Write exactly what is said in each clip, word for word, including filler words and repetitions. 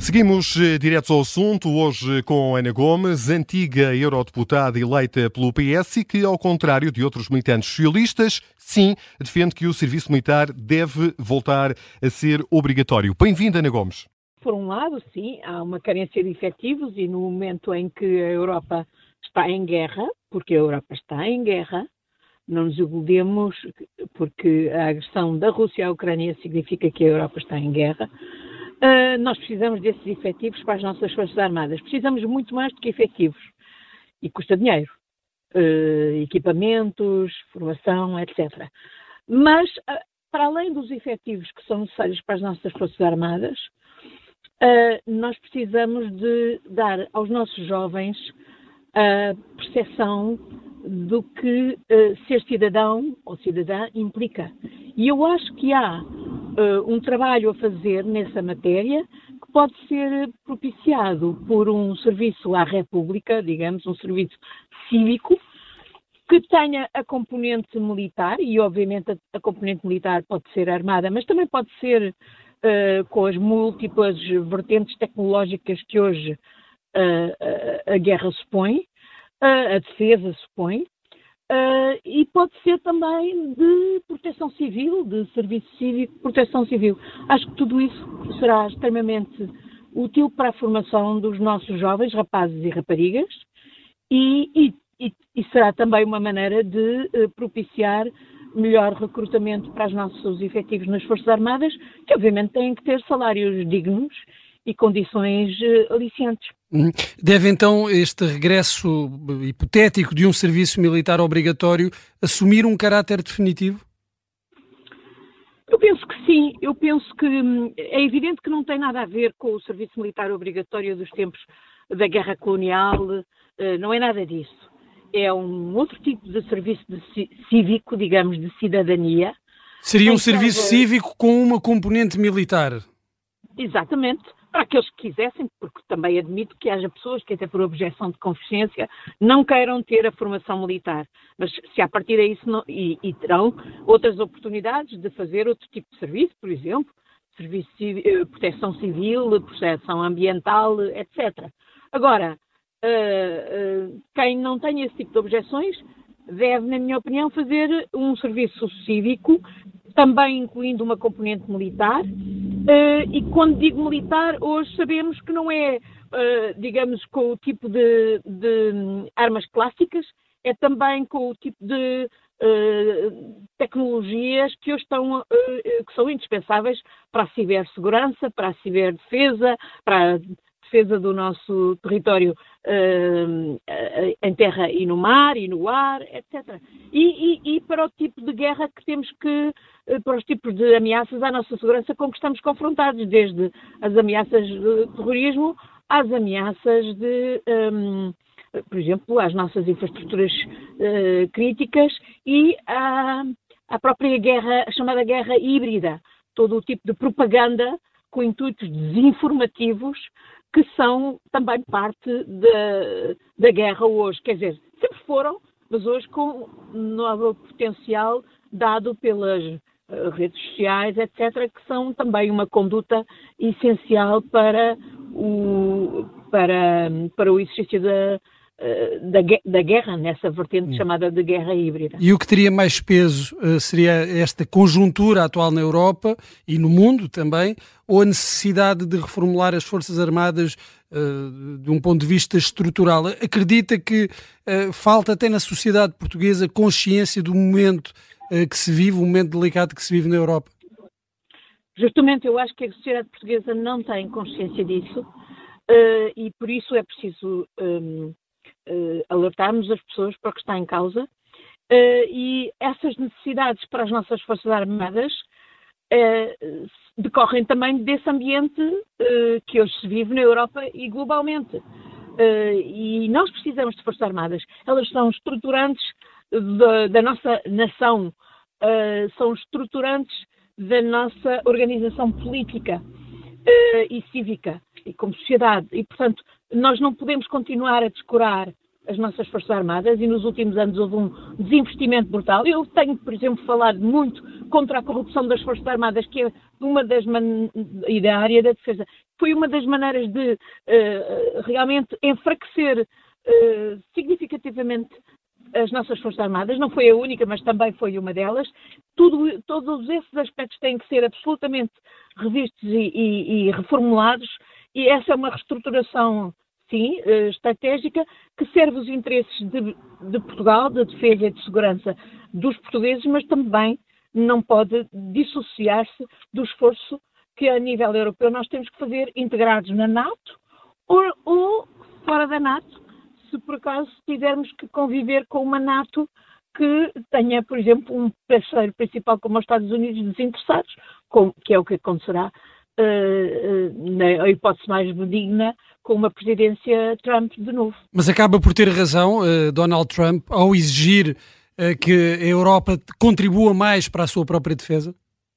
Seguimos eh, diretos ao assunto, hoje com Ana Gomes, antiga eurodeputada eleita pelo P S e que, ao contrário de outros militantes socialistas, sim, defende que o serviço militar deve voltar a ser obrigatório. Bem-vinda, Ana Gomes. Por um lado, sim, há uma carência de efetivos e no momento em que a Europa está em guerra, porque a Europa está em guerra, não nos iludemos, porque a agressão da Rússia à Ucrânia significa que a Europa está em guerra. Uh, nós precisamos desses efetivos para as nossas Forças Armadas. Precisamos muito mais do que efetivos. E custa dinheiro. Uh, equipamentos, formação, etcétera. Mas, uh, para além dos efetivos que são necessários para as nossas Forças Armadas, uh, nós precisamos de dar aos nossos jovens a percepção do que uh, ser cidadão ou cidadã implica. E eu acho que há Uh, um trabalho a fazer nessa matéria que pode ser propiciado por um serviço à República, digamos, um serviço cívico, que tenha a componente militar, e obviamente a, a componente militar pode ser armada, mas também pode ser uh, com as múltiplas vertentes tecnológicas que hoje uh, a, a guerra supõe, uh, a defesa supõe. Uh, e pode ser também de proteção civil, de serviço cívico, proteção civil. Acho que tudo isso será extremamente útil para a formação dos nossos jovens, rapazes e raparigas, e, e, e, e será também uma maneira de uh, propiciar melhor recrutamento para os nossos efetivos nas Forças Armadas, que obviamente têm que ter salários dignos e condições uh, aliciantes. Deve então este regresso hipotético de um serviço militar obrigatório assumir um caráter definitivo? Eu penso que sim. Eu penso que é evidente que não tem nada a ver com o serviço militar obrigatório dos tempos da guerra colonial, não é nada disso. É um outro tipo de serviço de cívico, digamos, de cidadania. Seria um serviço haver... cívico com uma componente militar? Exatamente. Para aqueles que quisessem, porque também admito que haja pessoas que até por objeção de consciência não queiram ter a formação militar. Mas se a partir daí não, e, e terão outras oportunidades de fazer outro tipo de serviço, por exemplo, serviço civil, proteção civil, proteção ambiental, etcétera. Agora, uh, uh, quem não tem esse tipo de objeções deve, na minha opinião, fazer um serviço cívico, também incluindo uma componente militar. Uh, e quando digo militar, hoje sabemos que não é, uh, digamos, com o tipo de, de armas clássicas, é também com o tipo de uh, tecnologias que hoje estão, uh, que são indispensáveis para a cibersegurança, para a ciberdefesa, para a defesa do nosso território uh, em terra e no mar e no ar, etcétera. E, e, e para o tipo de guerra que temos que, para os tipos de ameaças à nossa segurança com que estamos confrontados, desde as ameaças de terrorismo às ameaças de, um, por exemplo, às nossas infraestruturas uh, críticas e à, à própria guerra, a chamada guerra híbrida, todo o tipo de propaganda com intuitos desinformativos que são também parte da, da guerra hoje. Quer dizer, sempre foram, mas hoje com novo potencial dado pelas uh, redes sociais, etcétera, que são também uma conduta essencial para o, para, para o exercício da, uh, da, da guerra, nessa vertente hum. chamada de guerra híbrida. E o que teria mais peso uh, seria esta conjuntura atual na Europa e no mundo também, ou a necessidade de reformular as Forças Armadas uh, de um ponto de vista estrutural? Acredita que uh, falta até na sociedade portuguesa consciência do momento uh, que se vive, o momento delicado que se vive na Europa? Justamente, eu acho que a sociedade portuguesa não tem consciência disso uh, e por isso é preciso um, uh, alertarmos as pessoas para o que está em causa uh, e essas necessidades para as nossas Forças Armadas uh, decorrem também desse ambiente uh, que hoje se vive na Europa e globalmente. Uh, e nós precisamos de Forças Armadas. Elas são estruturantes da, da nossa nação, uh, são estruturantes da nossa organização política uh, e cívica e como sociedade. E, portanto, nós não podemos continuar a descurar as nossas Forças Armadas e nos últimos anos houve um desinvestimento brutal. Eu tenho, por exemplo, falado muito contra a corrupção das Forças Armadas, que é uma das man... e da área da defesa, foi uma das maneiras de uh, realmente enfraquecer uh, significativamente as nossas Forças Armadas. Não foi a única, mas também foi uma delas. Tudo, todos esses aspectos têm que ser absolutamente revistos e, e, e reformulados, e essa é uma reestruturação, sim, estratégica, que serve os interesses de, de Portugal, de defesa e de segurança dos portugueses, mas também não pode dissociar-se do esforço que a nível europeu nós temos que fazer integrados na NATO ou, ou fora da NATO, se por acaso tivermos que conviver com uma NATO que tenha, por exemplo, um parceiro principal como os Estados Unidos desinteressados, com, que é o que acontecerá uh, uh, na hipótese mais benigna com uma presidência Trump de novo. Mas acaba por ter razão uh, Donald Trump ao exigir uh, que a Europa contribua mais para a sua própria defesa?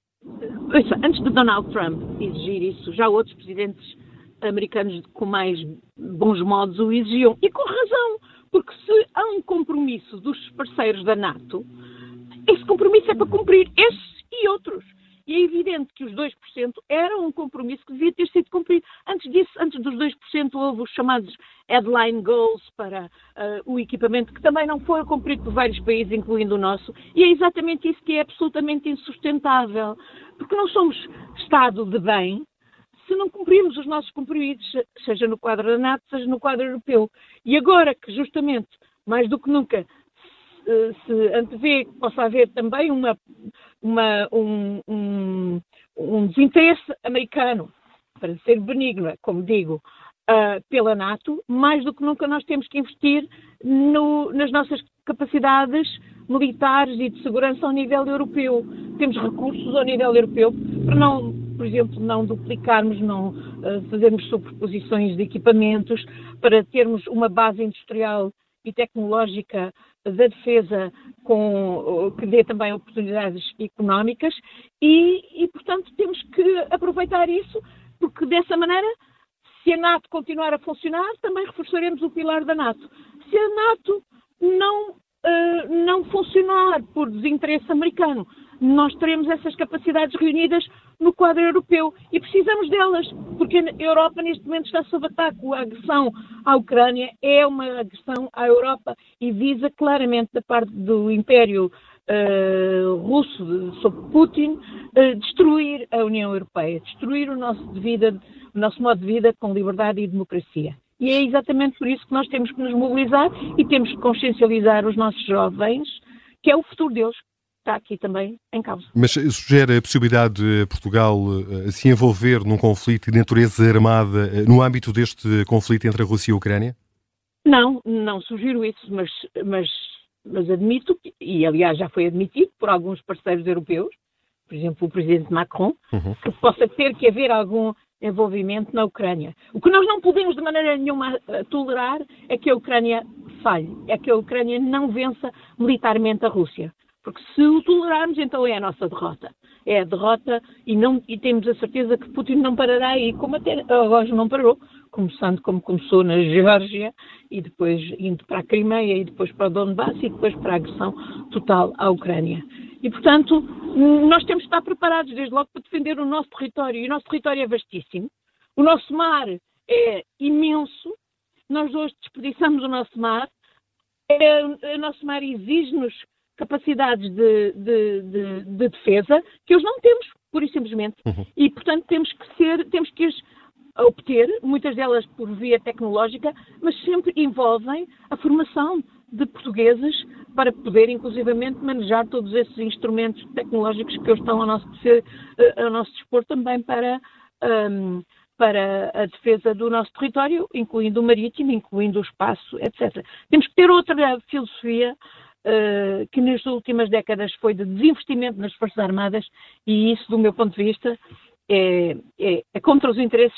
Antes de Donald Trump exigir isso, já outros presidentes americanos com mais bons modos o exigiam. E com razão, porque se há um compromisso dos parceiros da NATO, esse compromisso é para cumprir esses e outros. E é evidente que os dois por cento era um compromisso que devia ter sido cumprido. Antes disso, antes dos dois por cento, houve os chamados headline goals para uh, o equipamento, que também não foram cumpridos por vários países, incluindo o nosso. E é exatamente isso que é absolutamente insustentável. Porque não somos Estado de bem se não cumprirmos os nossos compromissos, seja no quadro da NATO, seja no quadro europeu. E agora que, justamente, mais do que nunca, se, se antevê que possa haver também uma, uma, um, um, um desinteresse americano, para ser benigno, como digo, uh, pela NATO, mais do que nunca nós temos que investir no, nas nossas capacidades militares e de segurança ao nível europeu. Temos recursos ao nível europeu para não, por exemplo, não duplicarmos, não uh, fazermos sobreposições de equipamentos, para termos uma base industrial e tecnológica da defesa com, que dê também oportunidades económicas e, e, portanto, temos que aproveitar isso, porque dessa maneira, se a NATO continuar a funcionar, também reforçaremos o pilar da NATO. Se a NATO não, uh, não funcionar por desinteresse americano, nós teremos essas capacidades reunidas no quadro europeu e precisamos delas, porque a Europa neste momento está sob ataque. A agressão à Ucrânia é uma agressão à Europa e visa claramente da parte do Império uh, russo, sob Putin, uh, destruir a União Europeia, destruir o nosso, de vida, o nosso modo de vida com liberdade e democracia. E é exatamente por isso que nós temos que nos mobilizar e temos que consciencializar os nossos jovens, que é o futuro deles. Está aqui também em causa. Mas sugere a possibilidade de Portugal uh, se envolver num conflito de natureza armada uh, no âmbito deste conflito entre a Rússia e a Ucrânia? Não, não sugiro isso, mas, mas, mas admito, e aliás já foi admitido por alguns parceiros europeus, por exemplo o presidente Macron, uhum. que possa ter que haver algum envolvimento na Ucrânia. O que nós não podemos de maneira nenhuma tolerar é que a Ucrânia falhe, é que a Ucrânia não vença militarmente a Rússia. Porque se o tolerarmos, então é a nossa derrota. É a derrota e, não, e temos a certeza que Putin não parará aí, como até agora não parou, começando como começou na Geórgia e depois indo para a Crimeia e depois para o Donbass e depois para a agressão total à Ucrânia. E, portanto, nós temos que estar preparados desde logo para defender o nosso território. E o nosso território é vastíssimo. O nosso mar é imenso. Nós hoje desperdiçamos o nosso mar. É, o nosso mar exige-nos capacidades de, de, de, de defesa que hoje não temos, pura e simplesmente. Uhum. E, portanto, temos que ser, temos que as obter, muitas delas por via tecnológica, mas sempre envolvem a formação de portugueses para poder, inclusivamente, manejar todos esses instrumentos tecnológicos que hoje estão ao nosso, ao nosso dispor também para, um, para a defesa do nosso território, incluindo o marítimo, incluindo o espaço, etcétera. Temos que ter outra filosofia Uh, que nas últimas décadas foi de desinvestimento nas Forças Armadas e isso, do meu ponto de vista, é, é, é contra os interesses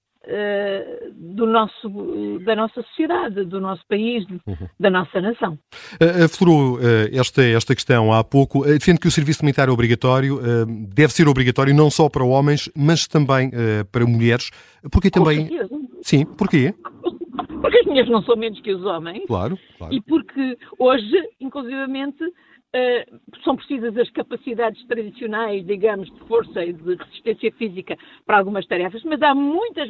uh, do nosso, da nossa sociedade, do nosso país, uhum. da nossa nação. Uh, aflorou uh, esta, esta questão há pouco. Uh, defende que o serviço militar é obrigatório, uh, deve ser obrigatório não só para homens, mas também uh, para mulheres. Porque também... Com certeza. Sim, porquê? porque as mulheres não são menos que os homens. Claro, claro. E porque hoje, inclusivamente, uh, são precisas as capacidades tradicionais, digamos, de força e de resistência física para algumas tarefas, mas há muitas.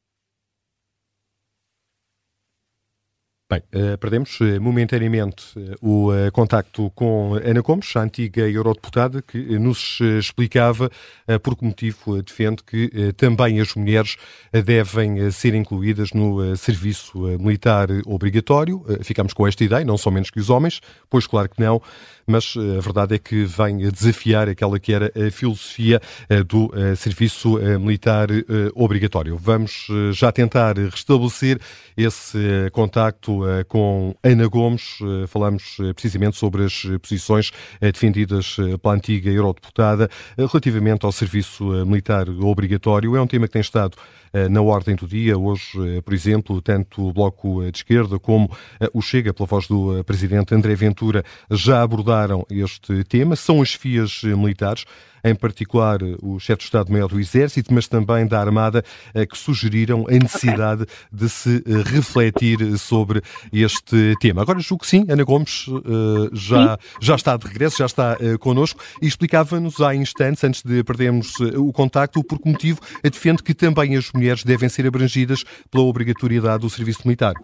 Bem, uh, perdemos uh, momentaneamente uh, o uh, contacto com Ana Gomes, a antiga eurodeputada, que uh, nos uh, explicava uh, por que motivo uh, defende que uh, também as mulheres uh, devem uh, ser incluídas no uh, serviço uh, militar obrigatório. Uh, ficamos com esta ideia, não são menos que os homens, pois claro que não, mas uh, a verdade é que vem desafiar aquela que era a filosofia uh, do uh, serviço uh, militar uh, obrigatório. Vamos uh, já tentar restabelecer esse uh, contacto com Ana Gomes. Falamos precisamente sobre as posições defendidas pela antiga eurodeputada relativamente ao serviço militar obrigatório. É um tema que tem estado na ordem do dia. Hoje, por exemplo, tanto o Bloco de Esquerda como o Chega, pela voz do presidente André Ventura, já abordaram este tema. São as FIAs militares, em particular o chefe de Estado-Maior do Exército, mas também da Armada, que sugeriram a necessidade okay. de se refletir sobre este tema. Agora julgo que sim, Ana Gomes já, já está de regresso, já está connosco e explicava-nos há instantes, antes de perdermos o contacto, por que motivo defende que também as mulheres devem ser abrangidas pela obrigatoriedade do serviço militar.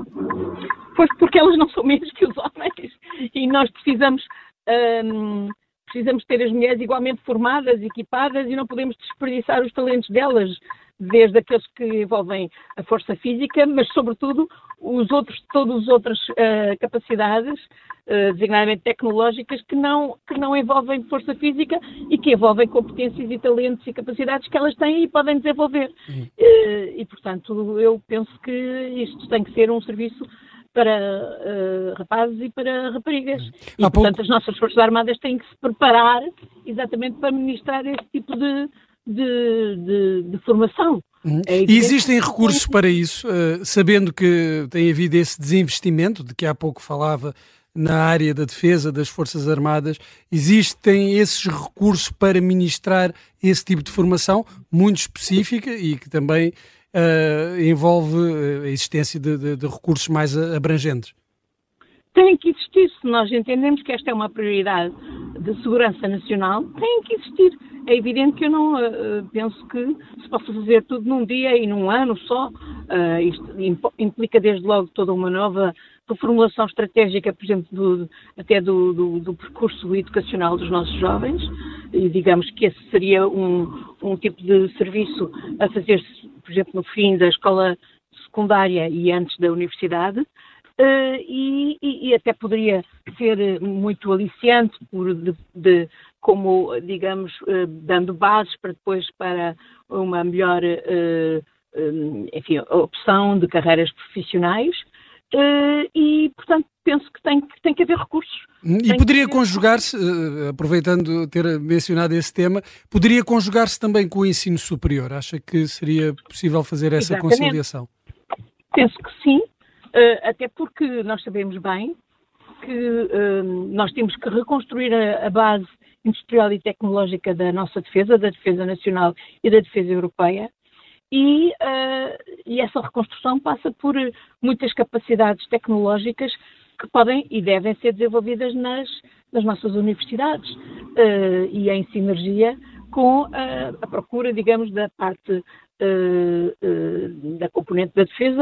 Pois porque elas não são menos que os homens e nós precisamos... Hum... Precisamos ter as mulheres igualmente formadas, equipadas e não podemos desperdiçar os talentos delas, desde aqueles que envolvem a força física, mas sobretudo os outros, todas as outras uh, capacidades, uh, designadamente tecnológicas, que não, que não envolvem força física e que envolvem competências e talentos e capacidades que elas têm e podem desenvolver. Uhum. Uh, e, portanto, eu penso que isto tem que ser um serviço para uh, rapazes e para raparigas. E, Há portanto, pouco... as nossas Forças Armadas têm que se preparar exatamente para ministrar esse tipo de, de, de, de formação. Uhum. É e existem recursos para isso, uh, sabendo que tem havido esse desinvestimento, de que há pouco falava, na área da defesa das Forças Armadas, existem esses recursos para ministrar esse tipo de formação, muito específica e que também Uh, envolve a existência de, de, de recursos mais abrangentes? Tem que existir. Se nós entendemos que esta é uma prioridade de segurança nacional, tem que existir. É evidente que eu não uh, penso que se possa fazer tudo num dia e num ano só. Uh, isto implica desde logo toda uma nova reformulação estratégica, por exemplo, do, até do, do, do percurso educacional dos nossos jovens. E digamos que esse seria um, um tipo de serviço a fazer-se, por exemplo, no fim da escola secundária e antes da universidade, uh, e, e, e até poderia ser muito aliciante, por, de, de, como, digamos, uh, dando bases para depois para uma melhor uh, uh, enfim, opção de carreiras profissionais. Uh, e, portanto, penso que tem, que tem que haver recursos. E tem poderia que... conjugar-se, uh, aproveitando ter mencionado esse tema, poderia conjugar-se também com o ensino superior? Acha que seria possível fazer essa Exatamente. conciliação? Penso que sim, uh, até porque nós sabemos bem que uh, nós temos que reconstruir a, a base industrial e tecnológica da nossa defesa, da defesa nacional e da defesa europeia. E, uh, e essa reconstrução passa por muitas capacidades tecnológicas que podem e devem ser desenvolvidas nas, nas nossas universidades uh, e em sinergia com uh, a procura, digamos, da parte uh, uh, da componente da defesa.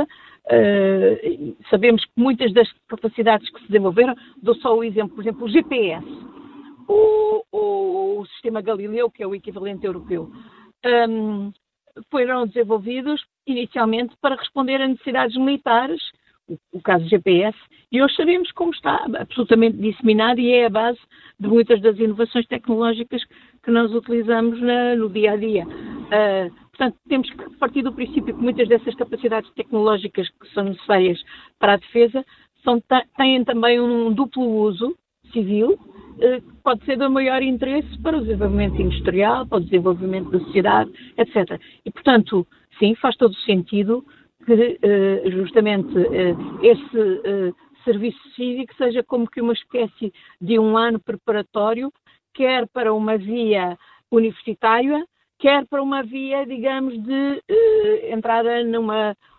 Uh, sabemos que muitas das capacidades que se desenvolveram, dou só o exemplo, por exemplo, o G P S, o, o, o sistema Galileu, que é o equivalente europeu. Um, foram desenvolvidos inicialmente para responder a necessidades militares, o, o caso do G P S, e hoje sabemos como está absolutamente disseminado e é a base de muitas das inovações tecnológicas que nós utilizamos na, no dia a dia. Uh, portanto, temos que partir do princípio que muitas dessas capacidades tecnológicas que são necessárias para a defesa são, têm também um duplo uso civil, pode ser do maior interesse para o desenvolvimento industrial, para o desenvolvimento da sociedade, etcétera. E, portanto, sim, faz todo o sentido que justamente esse serviço cívico seja como que uma espécie de um ano preparatório, quer para uma via universitária, quer para uma via, digamos, de entrada numa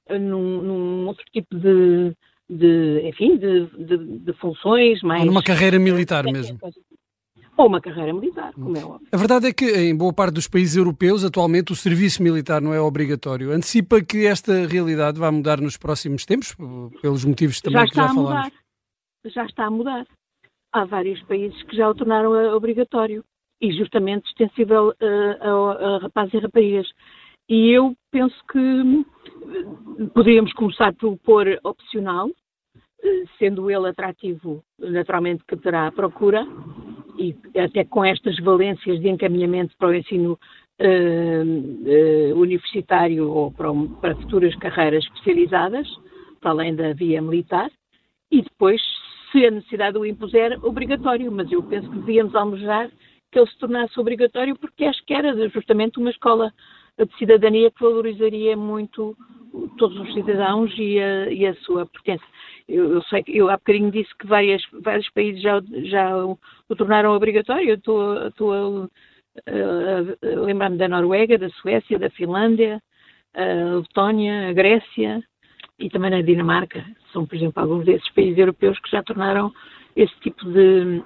num, num outro tipo de, de enfim, de, de, de funções mais... Ou numa carreira militar mesmo. Ou uma carreira militar, como é óbvio. A verdade é que em boa parte dos países europeus atualmente o serviço militar não é obrigatório. Antecipa que esta realidade vai mudar nos próximos tempos, pelos motivos também já que já falámos? Mudar. Já está a mudar. Há vários países que já o tornaram obrigatório e justamente extensível a, a, a rapazes e raparigas. E eu penso que poderíamos começar por pôr opcional, sendo ele atrativo, naturalmente que terá a procura, e até com estas valências de encaminhamento para o ensino uh, uh, universitário ou para, um, para futuras carreiras especializadas, para além da via militar, e depois, se a necessidade o impuser, obrigatório. Mas eu penso que devíamos almejar que ele se tornasse obrigatório, porque acho que era justamente uma escola de cidadania que valorizaria muito todos os cidadãos e a, e a sua pertença. Eu, eu sei que eu há bocadinho disse que várias, vários países já, já o, o tornaram obrigatório. Eu estou, estou a, a, a lembrar-me da Noruega, da Suécia, da Finlândia, a Letónia, a Grécia e também na Dinamarca. São, por exemplo, alguns desses países europeus que já tornaram esse tipo de,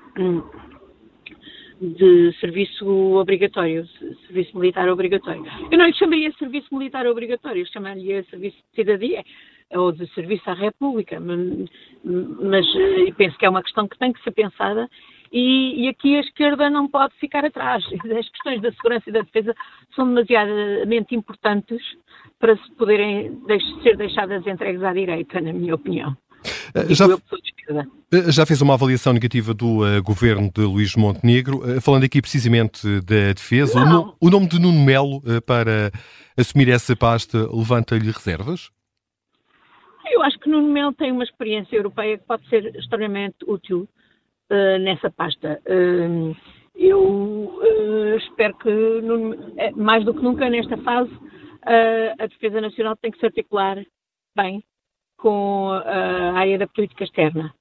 de serviço obrigatório, serviço militar obrigatório. Eu não lhe chamaria serviço militar obrigatório, eu chamaria serviço de cidadania ou de serviço à República, mas penso que é uma questão que tem que ser pensada e, e aqui a esquerda não pode ficar atrás. As questões da segurança e da defesa são demasiadamente importantes para se poderem ser deixadas entregues à direita, na minha opinião. Já, já fez uma avaliação negativa do uh, governo de Luís Montenegro, uh, falando aqui precisamente da defesa. O, no, o nome de Nuno Melo uh, para assumir essa pasta levanta-lhe reservas? Eu acho que Nuno Melo tem uma experiência europeia que pode ser extremamente útil uh, nessa pasta. Uh, eu uh, espero que, Nuno, mais do que nunca nesta fase, uh, a defesa nacional tem que se articular bem com a área da política externa.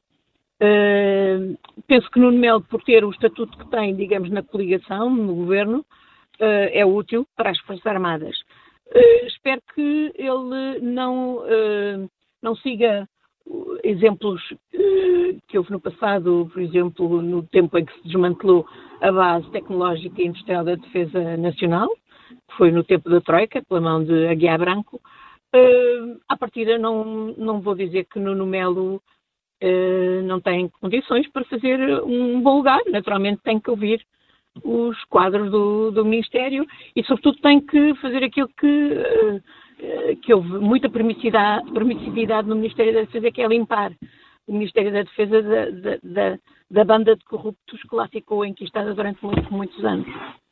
Uh, penso que Nuno Melo, por ter o estatuto que tem, digamos, na coligação, no governo, uh, é útil para as Forças Armadas. Uh, espero que ele não, uh, não siga exemplos uh, que houve no passado, por exemplo, no tempo em que se desmantelou a base tecnológica e industrial da defesa nacional, que foi no tempo da Troika, pela mão de Aguiar Branco. Uh, à partida não, não vou dizer que Nuno Melo uh, não tem condições para fazer um bom lugar. Naturalmente tem que ouvir os quadros do, do Ministério e sobretudo tem que fazer aquilo que, uh, que houve muita permissividade, permissividade no Ministério da Defesa, que é limpar o Ministério da Defesa da, da, da, da banda de corruptos que lá ficou enquistada durante muitos, muitos anos.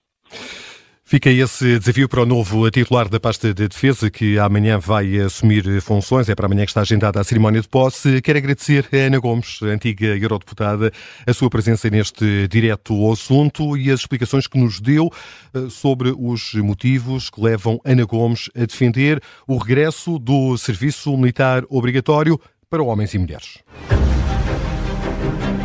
Fica esse desafio para o novo titular da pasta de defesa, que amanhã vai assumir funções. É para amanhã que está agendada a cerimónia de posse. Quero agradecer a Ana Gomes, antiga eurodeputada, a sua presença neste direto ao assunto e as explicações que nos deu sobre os motivos que levam Ana Gomes a defender o regresso do serviço militar obrigatório para homens e mulheres.